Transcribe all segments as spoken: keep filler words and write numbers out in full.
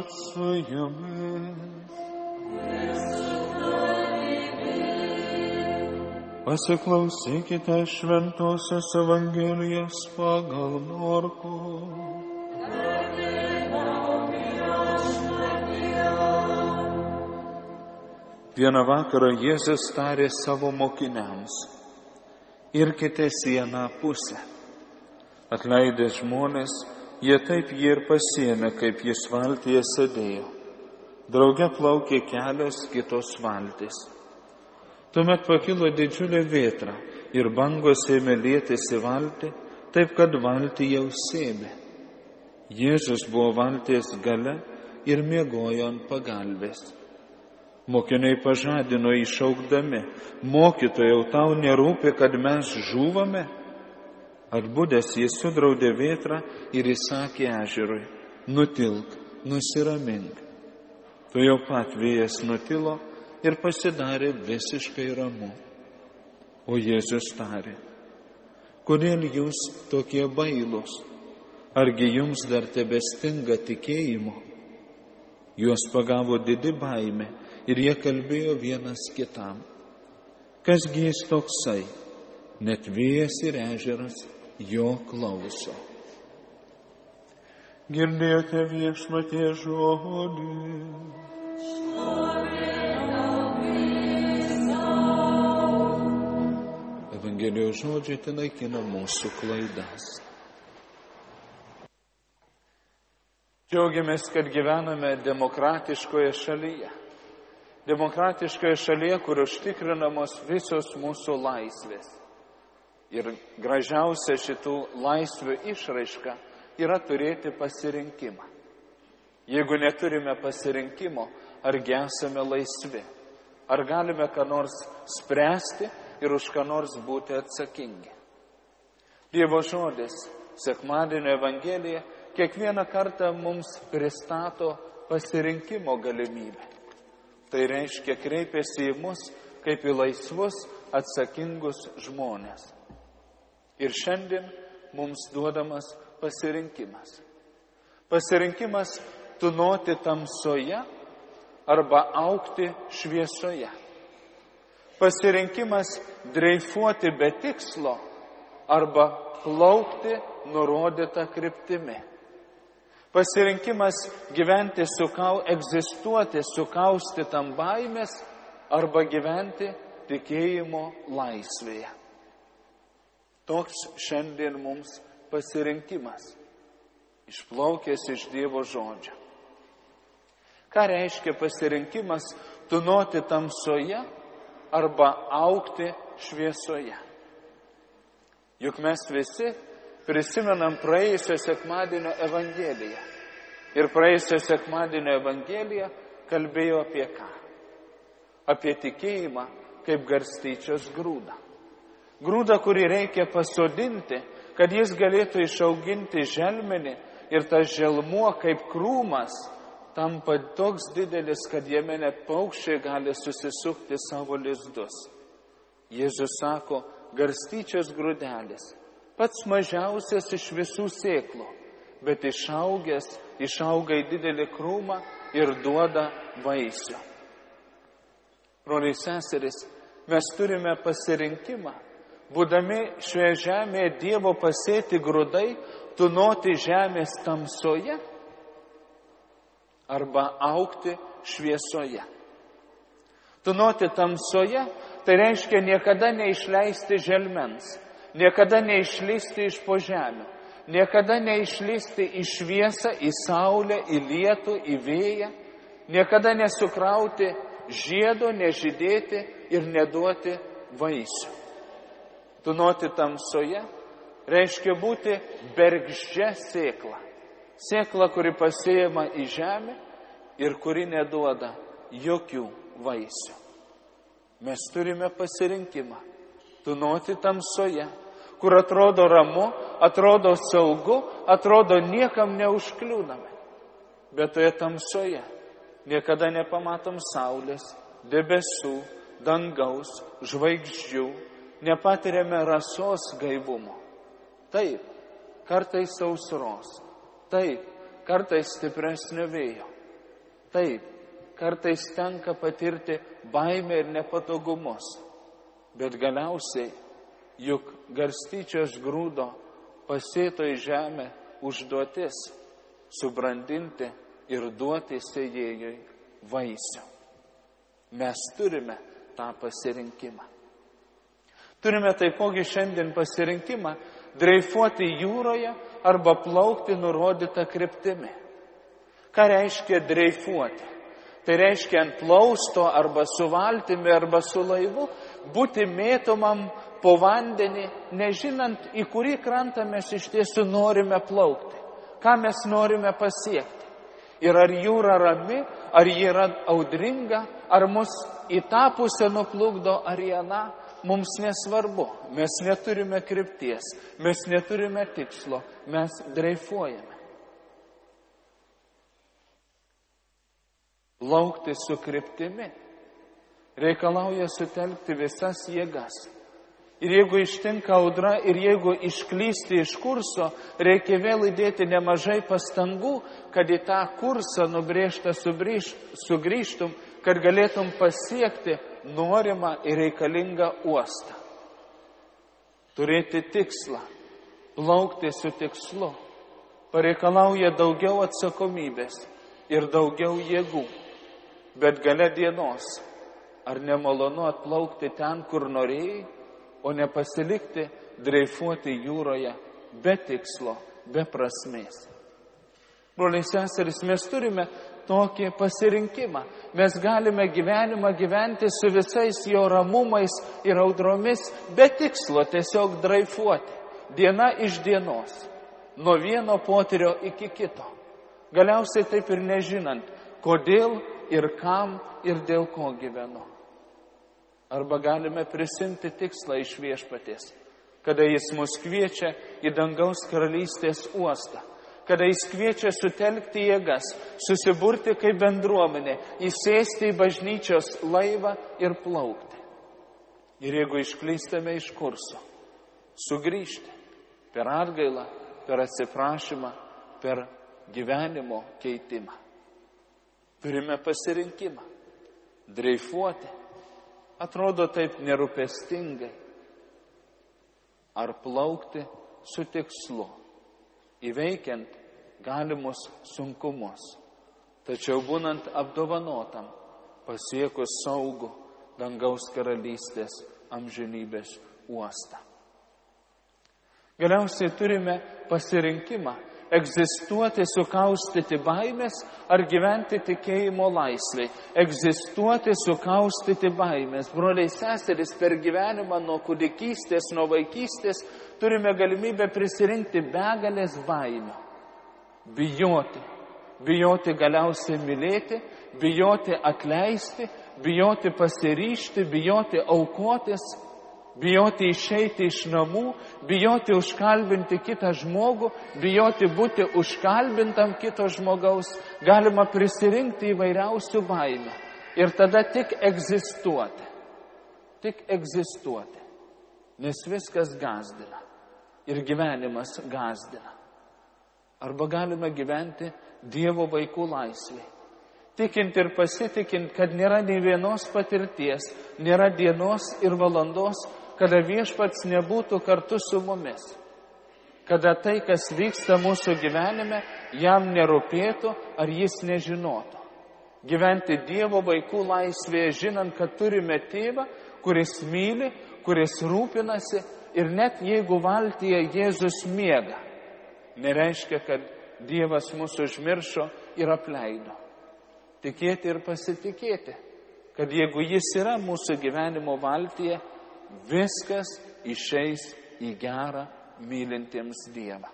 su jumis. Pasiklausykite Šventosios Evangelijos pagal Morkų. Vieną vakarą Jėzus tarė savo mokiniams: irkite sieną pusę. Atleidė žmonės, jie taip jį ir pasiėmė, kaip jis valtyje sėdėjo. Drauge plaukė kelios kitos valtys. Tuomet pakilo didžiulė vėtra ir bangos ėmė lietis į valtį, taip kad valtį jau sėmė. Jėzus buvo valties gale ir miegojo ant pagalvės. Mokiniai pažadino jį šaukdami: mokytojau, tau nerūpi, kad mes žūvame? Atbudęs jis sudraudė vėtrą ir įsakė ežerui: nutilk, nusiramink. Tuojau pat vėjas nutilo ir pasidarė visiškai ramu. O Jėzus tarė: kodėl jūs tokie bailūs? Argi jums dar tebestinga tikėjimo? Juos pagavo didi baimė ir jie kalbėjo vienas kitam: kasgi jis toksai, net vėjas ir ežeras jo klauso. Girdėjote Viešpaties žodį. Evangelijos žodžiai tai naikina mūsų klaidas. Džiaugiamės, kad gyvename demokratiškoje šalyje. Demokratiškoje šalyje, kur užtikrinamos visos mūsų laisvės. Ir gražiausia šitų laisvių išraiška yra turėti pasirinkimą. Jeigu neturime pasirinkimo, argi esame laisvi? Ar galime ką nors spręsti ir už ką nors būti atsakingi? Dievo žodis, sekmadienio Evangelija, kiekvieną kartą mums pristato pasirinkimo galimybę. Tai reiškia, kreipiasi į mus kaip į laisvus, atsakingus žmonės. Ir šiandien mums duodamas pasirinkimas. Pasirinkimas tūnoti tamsoje arba augti šviesoje. Pasirinkimas dreifuoti be tikslo arba plaukti nurodytą kryptimi. Pasirinkimas gyventi sukau, egzistuoti sukaustytam baimės arba gyventi tikėjimo laisvėje. Toks šiandien mums pasirinkimas, išplaukęs iš Dievo žodžio. Ką reiškia pasirinkimas tūnoti tamsoje arba augti šviesoje? Juk mes visi prisimenam praėjusio sekmadienio Evangeliją. Ir praėjusio sekmadienio Evangelija kalbėjo apie ką? Apie tikėjimą kaip garstyčios grūdą. Grūdą, kurį reikia pasodinti, kad jis galėtų išauginti želmenį ir tas želmuo kaip krūmas tampa toks didelis, kad jame net paukščiai gali susisukti savo lizdus. Jėzus sako, garstyčios grūdelis, pats mažiausias iš visų sėklų, bet išaugęs, išauga į didelį krūmą ir duoda vaisių. Broliai seserys, mes turime pasirinkimą, būdami šioje žemėje Dievo pasėti grūdai, tūnoti žemės tamsoje arba augti šviesoje. Tūnoti tamsoje, tai reiškia niekada neišleisti želmens. Niekada neišlysti iš po žemių, niekada neišlysti į šviesą, į saulę, į lietų, į vėją, niekada nesukrauti žiedo, nežydėti ir neduoti vaisių. Tūnoti tamsoje reiškia būti bergždžia sėkla. Sėkla, kuri pasėjama į žemę ir kuri neduoda jokių vaisių. Mes turime pasirinkimą. Tūnoti tamsoje, kur atrodo ramu, atrodo saugu, atrodo niekam neužkliūname. Bet toje tamsoje niekada nepamatom saulės, debesų, dangaus, žvaigždžių, nepatiriame rasos gaivumo. Taip, kartais sausros, taip, kartais stipresnio vėjo, Taip, kartais tenka patirti baimę ir nepatogumus, bet galiausiai juk garstyčios grūdo pasėto į žemę užduotis subrandinti ir duoti sėjėjui vaisių. Mes turime tą pasirinkimą. Turime taipogi šiandien pasirinkimą dreifuoti jūroje arba plaukti nurodytą kryptimi. Ką reiškia dreifuoti? Tai reiškia ant plausto arba su valtimi arba su laivu būti mėtomam po vandenį, nežinant, į kurį krantą mes iš tiesų norime plaukti, ką mes norime pasiekti. Ir ar jūra rami, ar ji yra audringa, ar mus į tą pusę nuplukdo, ar į aną, mums nesvarbu. Mes neturime krypties, mes neturime tikslo, mes dreifuojame. Plaukti su kryptimi reikalauja sutelkti visas jėgas. Ir jeigu ištinka audra, ir jeigu išklysti iš kurso, reikia vėl įdėti nemažai pastangų, kad į tą kursą nubrėžtą sugrįžtum, kad galėtum pasiekti norimą ir reikalingą uostą. Turėti tikslą, plaukti su tikslu, pareikalauja daugiau atsakomybės ir daugiau jėgų. Bet gale dienos, ar nemalonu atplaukti ten, kur norėjai, o nepasilikti dreifuoti jūroje be tikslo, be prasmės. Broliai seserys, mes turime tokį pasirinkimą. Mes galime gyvenimą gyventi su visais jo ramumais ir audromis, be tikslo tiesiog dreifuoti, diena iš dienos, nuo vieno potyrio iki kito. Galiausiai taip ir nežinant, kodėl ir kam ir dėl ko gyvenu. Arba galime prisimti tikslą iš Viešpaties, kada jis mus kviečia į dangaus karalystės uostą, kada jis kviečia sutelkti jėgas, susiburti kaip bendruomenė, įsėsti į bažnyčios laivą ir plaukti. Ir jeigu išklystame iš kurso, sugrįžti per atgailą, per atsiprašymą, per gyvenimo keitimą. Turime pasirinkimą dreifuoti. Atrodo taip nerūpestingai. Ar plaukti su tikslu, įveikiant galimus sunkumus, tačiau būnant apdovanotam, pasiekus saugų dangaus karalystės amžinybės uostą. Galiausiai turime pasirinkimą egzistuoti sukaustyti baimės ar gyventi tikėjimo laisvėj. Egzistuoti sukaustyti baimės. Broliai seserys, per gyvenimą nuo kūdikystės, nuo vaikystės turime galimybę prisirinkti begalės baimių. Bijoti. Bijoti galiausiai mylėti, bijoti atleisti, bijoti pasiryžti, bijoti aukotis, bijoti išeiti iš namų, bijoti užkalbinti kitą žmogų, bijoti būti užkalbintam kito žmogaus. Galima prisirinkti įvairiausių baimių ir tada tik egzistuoti. Tik egzistuoti. Nes viskas gąsdina ir gyvenimas gąsdina. Arba galime gyventi Dievo vaikų laisvėje. Tikint ir pasitikint, kad nėra nei vienos patirties, nėra dienos ir valandos, kada Viešpats nebūtų kartu su mumis. Kada tai, kas vyksta mūsų gyvenime, jam nerūpėtų ar jis nežinotų. Gyventi Dievo vaikų laisvėje, žinant, kad turime tėvą, kuris myli, kuris rūpinasi ir net jeigu valtyje Jėzus miega, nereiškia, kad Dievas mūsų užmiršo ir apleido. Tikėti ir pasitikėti, kad jeigu jis yra mūsų gyvenimo valtyje, viskas išeis į gerą mylintiems Dievą.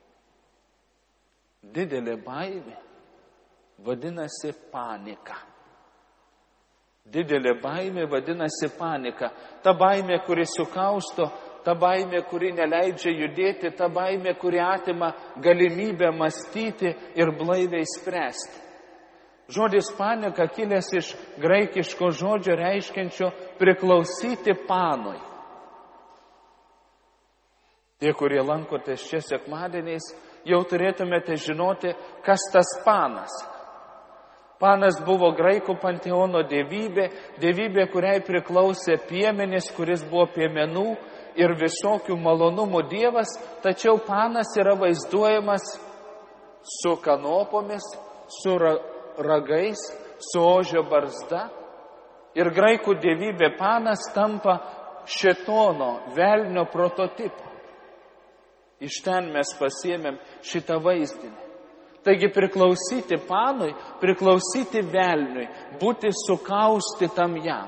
Didelė baimė vadinasi panika. Didelė baimė vadinasi panika. Ta baimė, kuri sukausto, ta baimė, kuri neleidžia judėti, ta baimė, kuri atima galimybę mąstyti ir blaiviai spręsti. Žodis panika kilęs iš graikiško žodžio reiškiančio priklausyti panui. Tie, kurie lankotės čia sekmadieniais, jau turėtumėte žinoti, kas tas panas. Panas buvo graikų panteono dievybė, dievybė, kuriai priklausė piemenis, kuris buvo piemenų ir visokių malonumų dievas, tačiau Panas yra vaizduojamas su kanopomis, su ragais, su ožio barzda. Ir graikų dievybė Panas tampa šėtono, velnio prototipu. Iš ten mes pasiėmėm šitą vaizdinį. Taigi priklausyti Panui, priklausyti velniui, būti sukaustytam jam.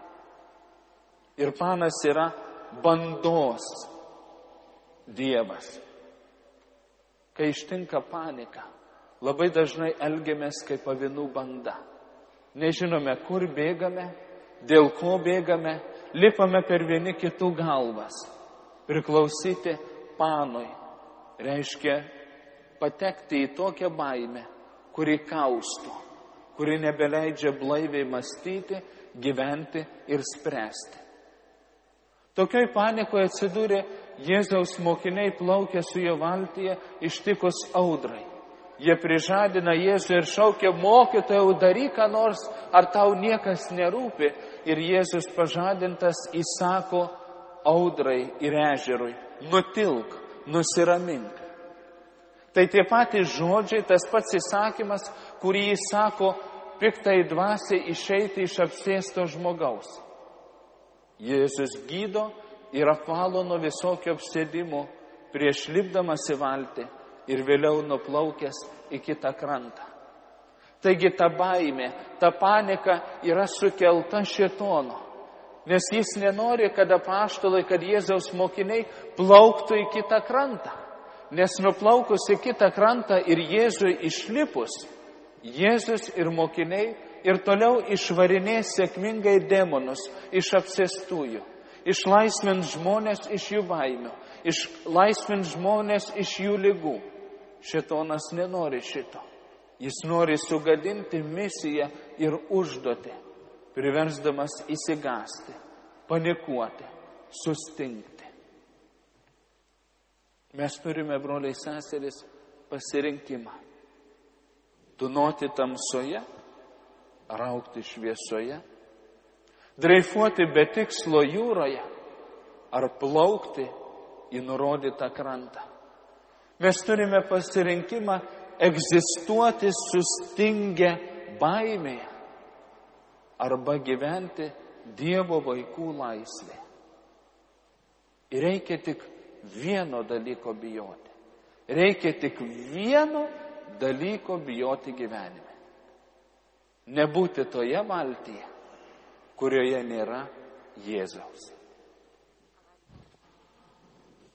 Ir Panas yra bandos dievas. Kai ištinka panika, labai dažnai elgiamės kaip avinų banda. Nežinome, kur bėgame, dėl ko bėgame, lipame per vieni kitų galvas. Priklausyti Panui reiškia patekti į tokią baimę, kuri kausto, kuri nebeleidžia blaiviai mąstyti, gyventi ir spręsti. Tokioj panikoje atsidūrė Jėzaus mokiniai, plaukia su jo valtyje ištikus audrai. Jie prižadina Jėzų ir šaukia: mokytojau, daryk ką nors, ar tau niekas nerūpi? Ir Jėzus pažadintas įsako audrai ir ežerui: nutilk, nusiramink. Tai tie patys žodžiai, tas pats įsakymas, kurį jis sako piktai dvasiai išeiti iš apsėsto žmogaus. Jėzus gydo ir apvalo nuo visokio apsėdimo prieš lipdamas į valtį ir vėliau nuplaukęs į kitą krantą. Taigi ta baimė, ta panika yra sukelta šėtono, nes jis nenori, kad apaštalai, kad Jėzaus mokiniai plauktų į kitą krantą. Nes nuplaukus į kitą krantą ir Jėzui išlipus, Jėzus ir mokiniai ir toliau išvarinės sėkmingai demonus iš apsėstųjų, išlaisvins žmonės iš jų baimių, išlaisvins žmonės iš jų ligų. Šėtonas nenori šito. Jis nori sugadinti misiją ir užduotį, priversdamas įsigąsti, panikuoti, sustingti. Mes turime, broliai seserys, pasirinkimą. Tūnoti tamsoje ar augti šviesoje, dreifuoti be tikslo jūroje ar plaukti į nurodytą krantą. Mes turime pasirinkimą egzistuoti sustingę baimėje arba gyventi Dievo vaikų laisvė. Ir reikia tik vieno dalyko bijoti. Reikia tik vieno dalyko bijoti gyvenime. Nebūti toje valtyje, kurioje nėra Jėzaus.